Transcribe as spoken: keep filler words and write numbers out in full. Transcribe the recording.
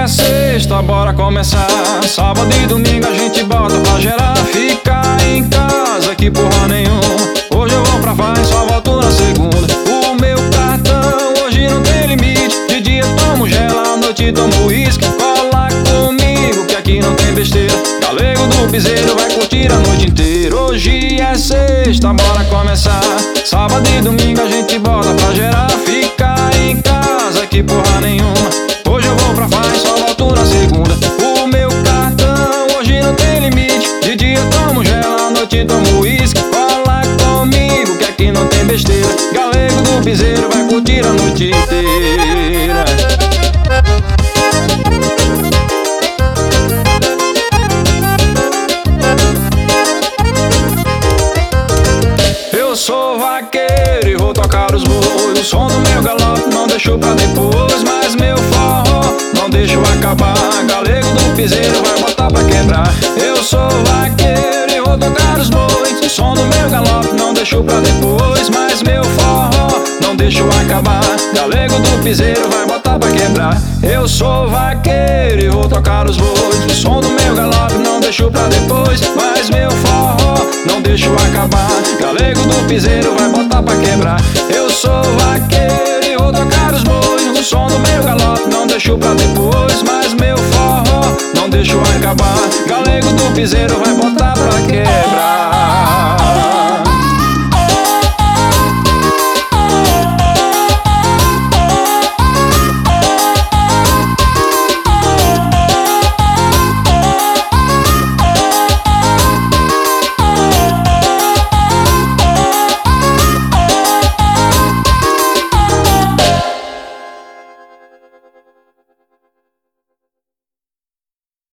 é sexta, bora começar. Sábado e domingo a gente bota pra gerar. Ficar em casa, que porra nenhuma. Hoje eu vou pra faz, só volto na segunda. O meu cartão hoje não tem limite. De dia tomo gela, à noite tomo uísque. Cola comigo que aqui não tem besteira. Galego do Piseiro vai curtir a noite inteira. Hoje é sexta, bora começar. Sábado e domingo a gente bota pra gerar. Ficar em casa, que porra nenhuma. Hoje eu vou pra faz, só volto na segunda. O meu cartão hoje não tem limite. De dia tomo gela, à noite tomo uísque. Cola comigo que aqui não tem besteira. Galego do Piseiro vai curtir a noite inteira. Eu sou vaqueiro e vou tocar os bois. O som do meu galope não deixo pra depois. Mas meu forró não deixo acabar. Galego do Piseiro vai botar pra quebrar. Eu sou vaqueiro e vou tocar os bois. O som do meu galope não deixo pra depois. Mas meu forró não deixo acabar. Galego do Piseiro vai botar pra quebrar. Eu sou vaqueiro e vou tocar os bois. O som do meu galope não deixo pra depois. Mas meu forró não deixo acabar. Galego do Piseiro vai botar pra quebrar. Eu sou vaqueiro e vou tocar os bois. O som do meu galope não deixo pra depois. Mas meu forró não deixo acabar. Galego do Piseiro vai botar pra quebrar.